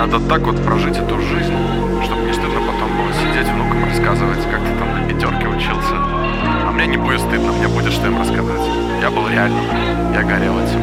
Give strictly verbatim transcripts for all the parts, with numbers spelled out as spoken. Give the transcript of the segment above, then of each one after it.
Надо так вот прожить эту жизнь, чтобы не стыдно потом было сидеть внукам рассказывать, как ты там на пятерке учился. А мне не будет стыдно, мне будет что им рассказать. Я был реальным, я горел этим.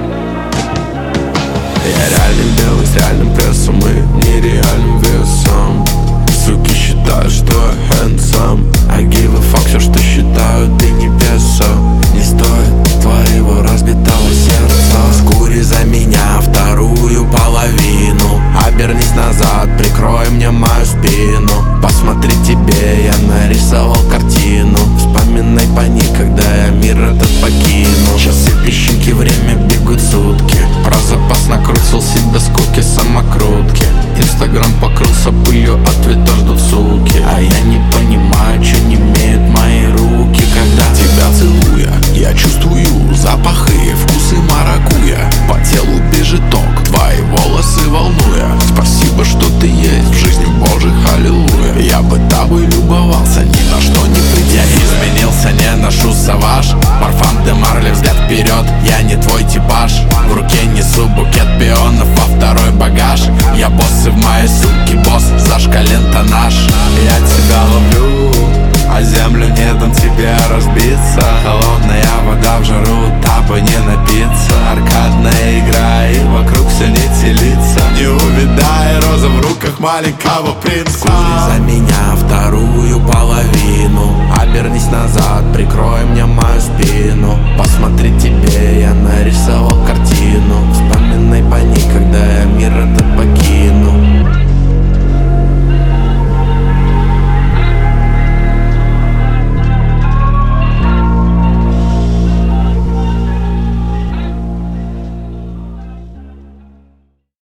Я реальный белый с реальным прессом и нереальным весом. Суки считают, что я handsome. I give a fuck, все, что считают, ты не песо. Не стоит твоего разбитого сердца. Скури за меня вторую половину. Обернись назад, прикрой мне мою спину. Посмотри, тебе я нарисовал картину. Вспоминай по ней, когда я мир этот покинул. Часы, песчинки, время бегут сутки. Про запас накрутил себе скуки самокрутки. Инстаграм покрылся пылью, ответа ждут суки. А я не понимаю, что не имеют мои руки. Когда тебя целуя, я чувствую запахи, вкусы маракуйя. По телу бежит ток, твои волосы волнуя. Спасибо, что ты есть в жизни, Боже, аллилуйя. Я бы тобой любовался, ни на что не придя. Я изменился, не ношу саваж. Парфам де Марли, взгляд вперед, я не твой типаж. В руке несу букет пионов, во второй багаж. Я босс и в моей сумке босс, зашкален тоннаж. Я тебя ловлю, а землю не дам тебе разбиться. Холодная вода в жару, тапы не напиться. Аркадная игра и вокруг все не телится. Не увидай роза в руках маленького принца. Скури за меня вторую половину. Обернись назад, прикрой мне мою спину. Посмотри, тебе я нарисовал картину. Вспоминай по ней, когда я мир этот